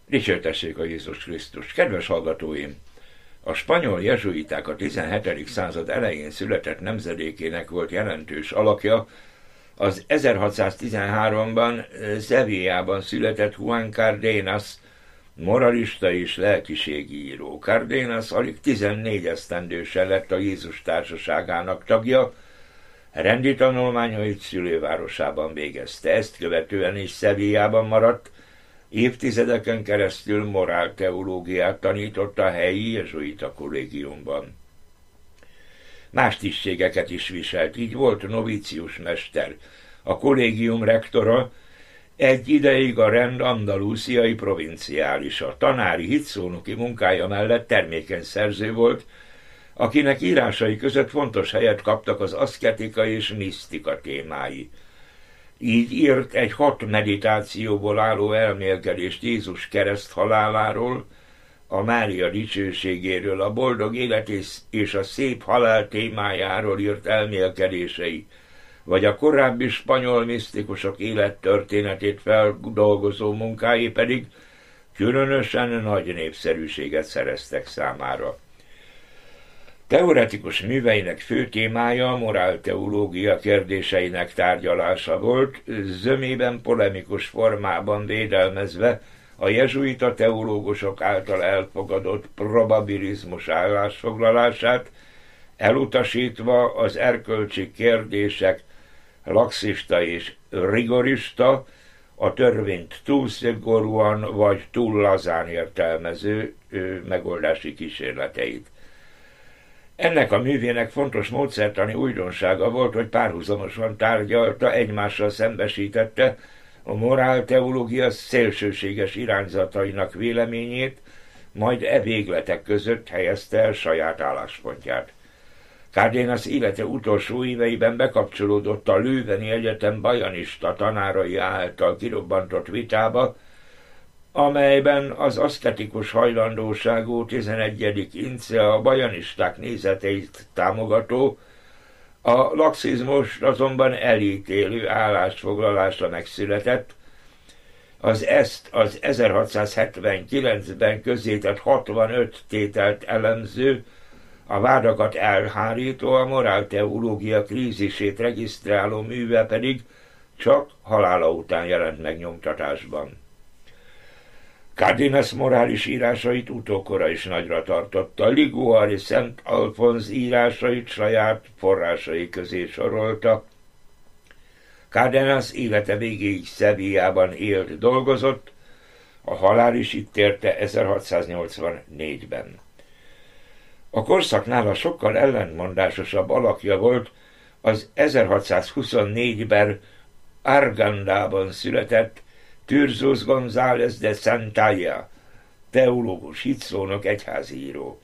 Dicsértessék a Jézus Krisztus! Kedves hallgatóim! A spanyol jezsuiták a 17. század elején született nemzedékének volt jelentős alakja, az 1613-ban Sevillában született Juan Cárdenas, moralista és lelkiségíró. Cárdenas alig 14 esztendősen lett a Jézus társaságának tagja, rendi tanulmányait szülővárosában végezte. Ezt követően is Sevillában maradt, évtizedeken keresztül morálteológiát tanított a helyi jezsuita kollégiumban. Más tisztségeket is viselt, így volt novícius mester, a kollégium rektora, egy ideig a rend andalúziai provinciálisa. Tanári hitszónoki munkája mellett termékeny szerző volt, akinek írásai között fontos helyet kaptak az aszketika és misztika témái. Így írt egy 6 meditációból álló elmélkedést Jézus kereszt haláláról, a Mária dicsőségéről, a boldog élet és a szép halál témájáról írt elmélkedései, vagy a korábbi spanyol misztikusok élettörténetét feldolgozó munkái pedig különösen nagy népszerűséget szereztek számára. Teoretikus műveinek fő témája a morálteológia kérdéseinek tárgyalása volt, zömében polemikus formában védelmezve a jezsuita teológusok által elfogadott probabilizmus állásfoglalását, elutasítva az erkölcsi kérdések laxista és rigorista, a törvényt túl szigorúan vagy túl lazán értelmező megoldási kísérleteit. Ennek a művének fontos módszertani újdonsága volt, hogy párhuzamosan tárgyalta, egymással szembesítette a morálteológia szélsőséges irányzatainak véleményét, majd végletek között helyezte el saját álláspontját. Cárdenas élete utolsó éveiben bekapcsolódott a Lőveni Egyetem bajanista tanárai által kirobbantott vitába, amelyben az aszketikus hajlandóságú 11. ince a bajanisták nézeteit támogató, a laxizmust azonban elítélő állásfoglalásra megszületett, ezt az 1679-ben közzétett 65 tételt elemző, a vádakat elhárító, a morálteológia krízisét regisztráló műve pedig csak halála után jelent meg nyomtatásban. Cárdenas morális írásait utókora is nagyra tartotta. Liguori Szent Alfonz írásait saját forrásai közé sorolta. Cárdenas élete végéig Sevillában élt, dolgozott, a halál is itt érte 1684-ben. A korszaknál a sokkal ellentmondásosabb alakja volt az 1624-ben Argandában született Tirsus González de Santalla, teológus, hitszónok, egyházíró.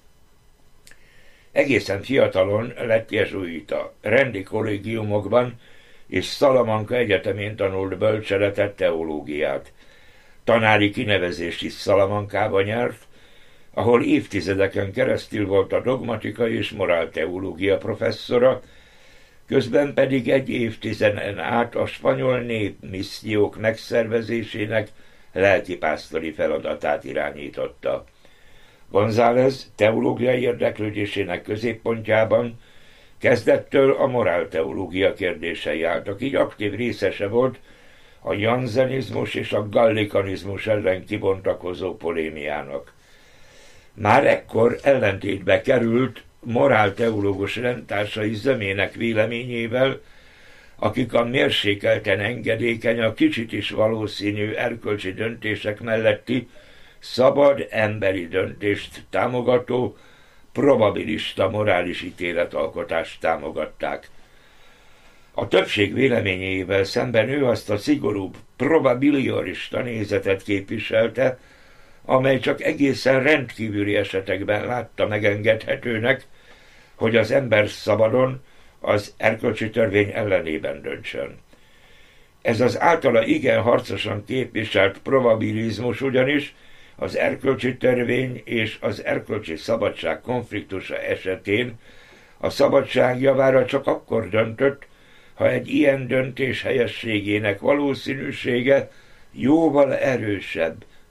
Egészen fiatalon lett jezsuita, rendi kollégiumokban és Salamanca Egyetemén tanult bölcseletet, teológiát. Tanári kinevezést is Salamancába nyert, ahol évtizedeken keresztül volt a dogmatika és morálteológia professzora, közben pedig egy évtizeden át a spanyol népmissziók megszervezésének lelkipásztori feladatát irányította. González teológiai érdeklődésének középpontjában kezdettől a morálteológia kérdései álltak, így aktív részese volt a janzenizmus és a gallikanizmus ellen kibontakozó polémiának. Már ekkor ellentétbe került morálteológus rendtársai zömének véleményével, akik a mérsékelten engedékeny, a kicsit is valószínű erkölcsi döntések melletti szabad emberi döntést támogató, probabilista morális ítéletalkotást támogatták. A többség véleményével szemben ő azt a szigorúbb, probabiliorista nézetet képviselte, amely csak egészen rendkívüli esetekben látta megengedhetőnek, hogy az ember szabadon az erkölcsi törvény ellenében döntsön. Ez az általa igen harcosan képviselt probabilizmus ugyanis az erkölcsi törvény és az erkölcsi szabadság konfliktusa esetén a szabadság javára csak akkor döntött, ha egy ilyen döntés helyességének valószínűsége jóval erősebb,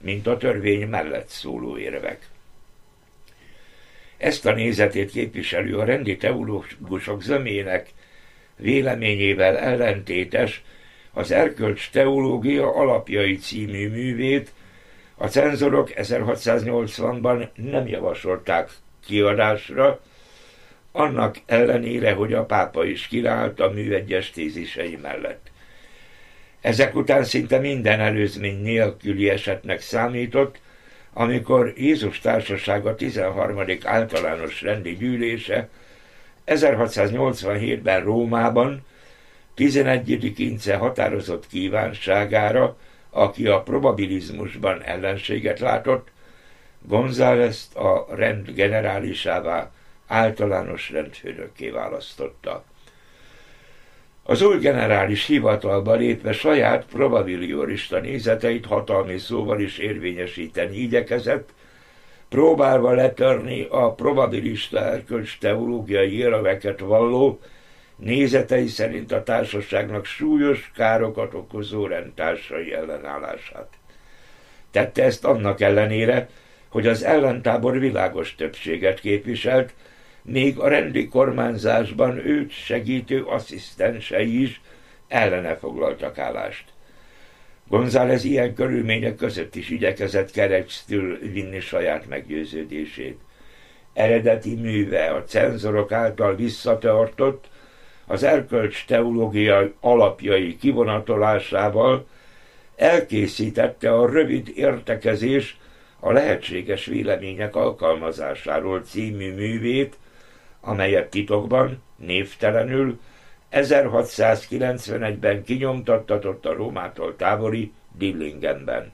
mint a törvény mellett szóló érvek. Ezt a nézetét képviselő, a rendi teológusok zömének véleményével ellentétes az Erkölcs teológia alapjai című művét a cenzorok 1680-ban nem javasolták kiadásra, annak ellenére, hogy a pápa is kiállt a mű egyes tézisei mellett. Ezek után szinte minden előzmény nélküli esetnek számított, amikor Jézus Társasága 13. általános rendi gyűlése 1687-ben Rómában 11. Ince határozott kívánságára, aki a probabilizmusban ellenséget látott, Gonzálezt a rend generálisává, általános rendfőnökké választotta. Az új generális hivatalba lépve saját probabiliorista nézeteit hatalmi szóval is érvényesíteni igyekezett, próbálva letörni a probabilista erkölcs teológiai érveket valló, nézetei szerint a társaságnak súlyos károkat okozó rendtársai ellenállását. Tette ezt annak ellenére, hogy az ellentábor világos többséget képviselt, még a rendi kormányzásban őt segítő asszisztensei is ellene foglaltak állást. González ilyen körülmények között is igyekezett keresztül vinni saját meggyőződését. Eredeti műve a cenzorok által visszatartott, az erkölcs teológia alapjai kivonatolásával elkészítette a rövid értekezés a lehetséges vélemények alkalmazásáról című művét, amelyet titokban, névtelenül 1691-ben kinyomtattatott a Rómától távoli Dillingenben.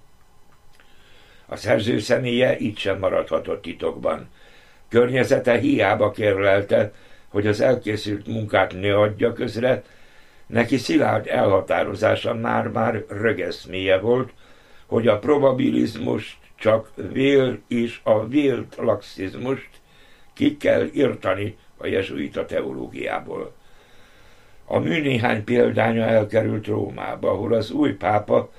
A szerző személye így sem maradhatott titokban. Környezete hiába kérlelte, hogy az elkészült munkát ne adja közre, neki szilárd elhatározása már-már rögeszméje volt, hogy a probabilizmust csak és a vélt laxizmust ki kell írtani a jezsuita teológiából. A mű néhány példánya elkerült Rómába, ahol az új pápa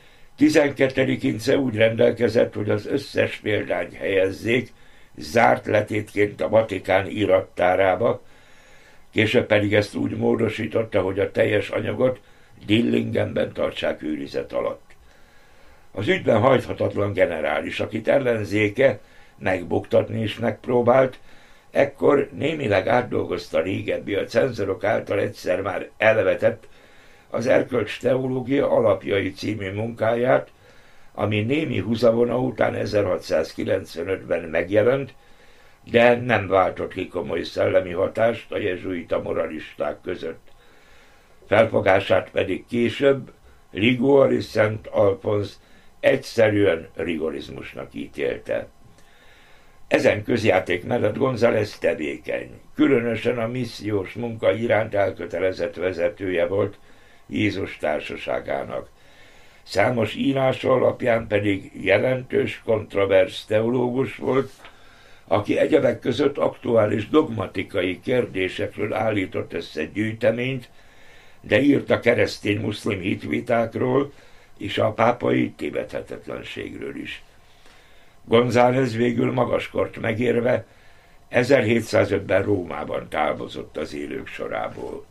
12. Ince úgy rendelkezett, hogy az összes példányt helyezzék zárt letétként a Vatikán irattárába, később pedig ezt úgy módosította, hogy a teljes anyagot Dillingenben tartsák őrizet alatt. Az ügyben hajthatatlan generális, akit ellenzéke megbuktatni is megpróbált, ekkor némileg átdolgozta régebbi a cenzorok által egyszer már elvetett az Erkölcs teológia alapjai című munkáját, ami némi húzavona után 1695-ben megjelent, de nem váltott ki komoly szellemi hatást a jezsuita moralisták között. Felfogását pedig később Liguori Szent Alfonz egyszerűen rigorizmusnak ítélte. Ezen közjáték mellett González tevékeny, különösen a missziós munka iránt elkötelezett vezetője volt Jézus Társaságának. Számos írása alapján pedig jelentős kontroversz teológus volt, aki egyebek között aktuális dogmatikai kérdésekről állított össze gyűjteményt, de írt a keresztény-muszlim hitvitákról és a pápai tévedhetetlenségről is. González végül magaskort megérve 1705-ben Rómában távozott az élők sorából.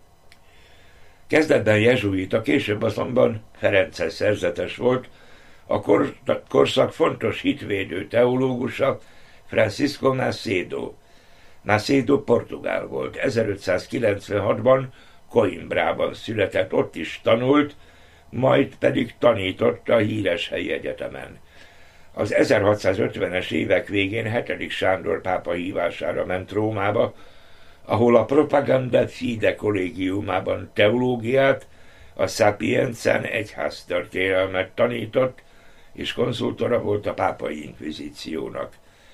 Kezdetben jezsuita, később azonban Ferenccel szerzetes volt, a korszak fontos hitvédő teológusa Francisco Macedo. Macedo portugál volt, 1596-ban Coimbrában született, ott is tanult, majd pedig tanított a híres helyi egyetemen. Az 1650-es évek végén 7. Sándor pápa hívására ment Rómába, ahol a Propaganda Fide kollégiumában teológiát, a Sapienzán egyháztörténelmet tanított, és konzultora volt a pápai inkvizíciónak.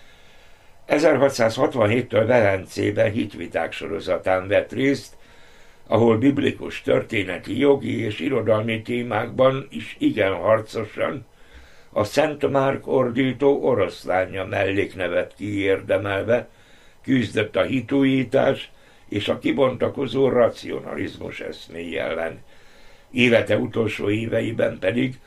1667-től Velencében hitviták sorozatán vett részt, ahol biblikus történeti, jogi és irodalmi témákban is igen harcosan a Szent Márk ordító oroszlánja melléknevet kiérdemelve küzdött a hitújítás és a kibontakozó racionalizmus eszméi ellen. Élete utolsó éveiben pedig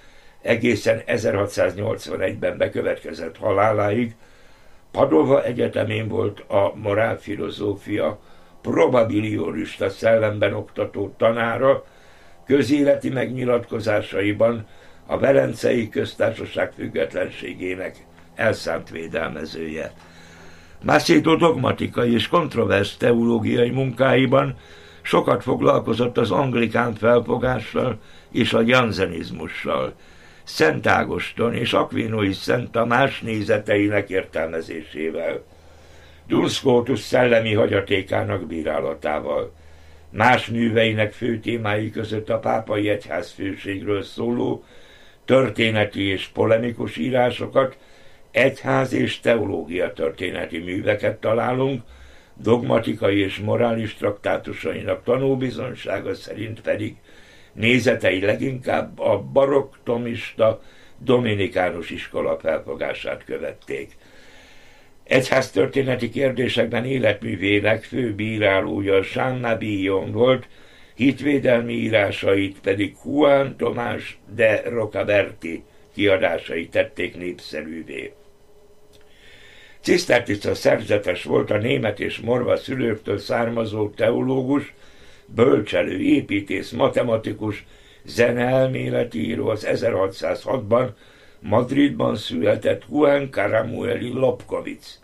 egészen 1681-ben bekövetkezett haláláig Padova Egyetemén volt a morálfilozófia probabiliorista szellemben oktató tanára, közéleti megnyilatkozásaiban a Velencei Köztársaság függetlenségének elszánt védelmezője. Macedo dogmatikai és kontroversz teológiai munkáiban sokat foglalkozott az anglikán felfogással és a janzenizmussal, Szent Ágoston és Aquinói Szent Tamás nézeteinek értelmezésével, Duns Scotus szellemi hagyatékának bírálatával. Más műveinek fő témái között a pápai egyházfőségről szóló történeti és polemikus írásokat, egyház és teológia történeti műveket találunk, dogmatikai és morális traktátusainak tanúbizonysága szerint pedig nézetei leginkább a barokk thomista dominikánus iskola felfogását követték. Egyháztörténeti kérdésekben életművének fő bírálója Jean Mabillon volt, hitvédelmi írásait pedig Juan Tomás de Rocaberti kiadásai tették népszerűvé. Cisztertica szerzetes volt a német és morva szülőktől származó teológus, bölcselő, építész, matematikus, zeneelméleti író, az 1606-ban Madridban született Juan Caramueli Lobkowicz.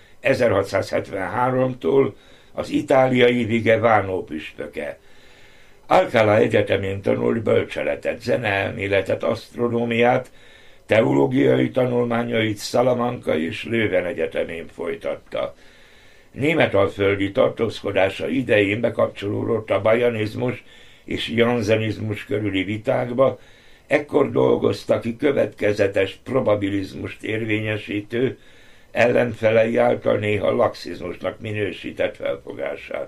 1673-tól az itáliai Vigevano püspöke. Alcalá egyetemén tanult bölcseletet, zeneelméletet, asztronómiát, teológiai tanulmányait Salamanca és Leuven egyetemén folytatta. Németalföldi tartózkodása idején bekapcsolódott a bajanizmus és janzenizmus körüli vitákba, ekkor dolgozta ki következetes probabilizmust érvényesítő, ellenfelei által néha laxizmusnak minősített felfogását.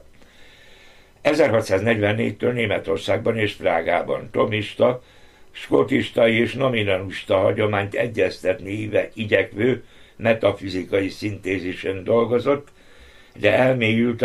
1644-től Németországban és Prágában thomista, skotista és nominalista hagyományt egyeztetni igyekvő metafizikai szintézisen dolgozott, de elmélyült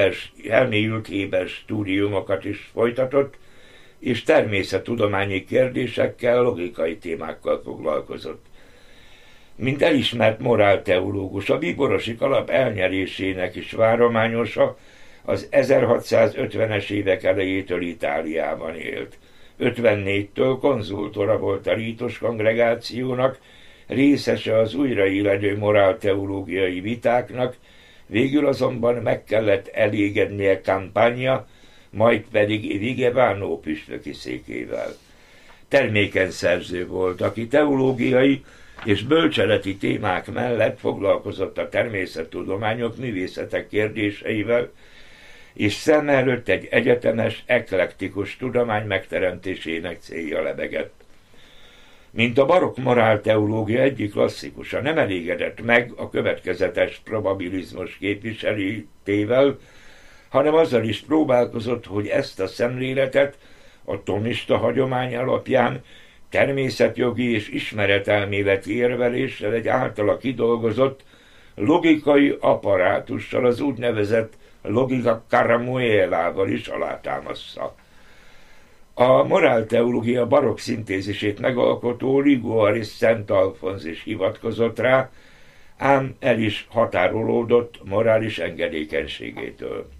Héber stúdiumokat is folytatott, és természettudományi kérdésekkel, logikai témákkal foglalkozott. Mint elismert morálteológus, a bíborosi kalap elnyerésének is várományosa, az 1650-es évek elejétől Itáliában élt. 54-től konzultora volt a rítus kongregációnak, részese az újraéledő morálteológiai vitáknak, végül azonban meg kellett elégednie Campania, majd pedig Vigevano püspöki székével. Termékeny szerző volt, aki teológiai és bölcseleti témák mellett foglalkozott a természettudományok, művészetek kérdéseivel, és szem előtt egy egyetemes, eklektikus tudomány megteremtésének célja lebegett. Mint a barokk morálteológia egyik klasszikusa, nem elégedett meg a következetes probabilizmus képviseletével, hanem azzal is próbálkozott, hogy ezt a szemléletet a thomista hagyomány alapján természetjogi és ismeretelméleti érveléssel egy általa kidolgozott logikai apparátussal, az úgynevezett logika Caramuelával is alátámassza. A morálteológia barokk szintézisét megalkotó Liguori Szent Alfonz is hivatkozott rá, ám el is határolódott morális engedékenységétől.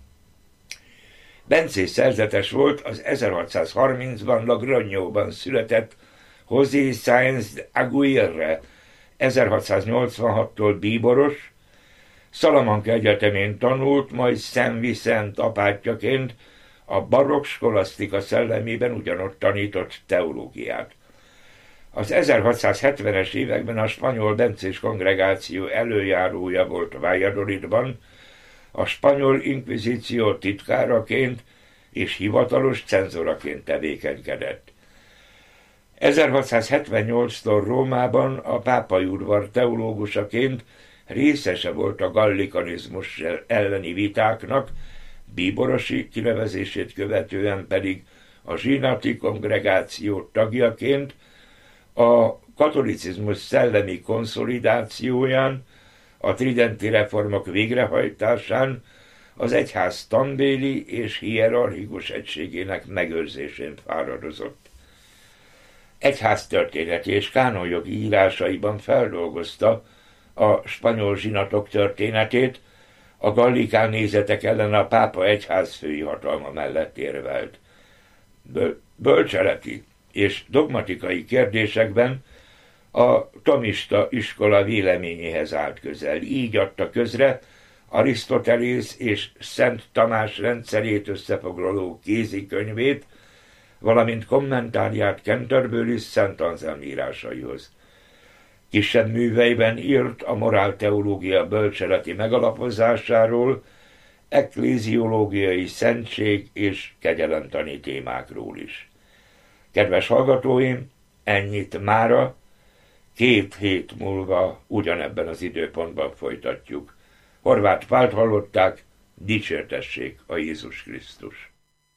Bencés szerzetes volt az 1630-ban Logroñóban született José Sáenz de Aguirre, 1686-tól bíboros, Salamanca egyetemén tanult, majd Szent Vicent apátjaként a barokk skolasztika szellemében ugyanott tanított teológiát. Az 1670-es években a spanyol bencés kongregáció előjárója volt Valladolidban, a spanyol inkvizíció titkáraként és hivatalos cenzoraként tevékenykedett. 1678-tól Rómában a pápai udvar teológusaként részese volt a gallikanizmus elleni vitáknak, bíborosi kinevezését követően pedig a zsinati kongregáció tagjaként a katolicizmus szellemi konszolidációján, a tridenti reformok végrehajtásán, az egyház tanbéli és hierarchikus egységének megőrzésén fáradozott. egyháztörténeti és kánonjogi írásaiban feldolgozta a spanyol zsinatok történetét, a gallikán nézetek ellen a pápa egyházfői hatalma mellett érvelt. Bölcseleti és dogmatikai kérdésekben a tomista iskola véleményéhez állt közel. Így adta közre Arisztotelész és Szent Tamás rendszerét összefoglaló kézikönyvét, valamint kommentárját Canterbury Szent Anselm írásaihoz. Kisebb műveiben írt a morálteológia bölcseleti megalapozásáról, ekkléziológiai szentség és kegyelemtani témákról is. Kedves hallgatóim, ennyit mára, 2 hét múlva ugyanebben az időpontban folytatjuk. Horváth Pált hallották, dicsértessék a Jézus Krisztus.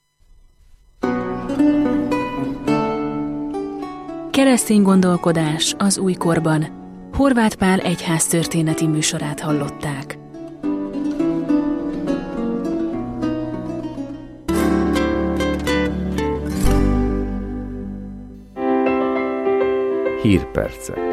Keresztény gondolkodás az újkorban. Horváth Pál egyháztörténeti műsorát hallották. Hírpercek.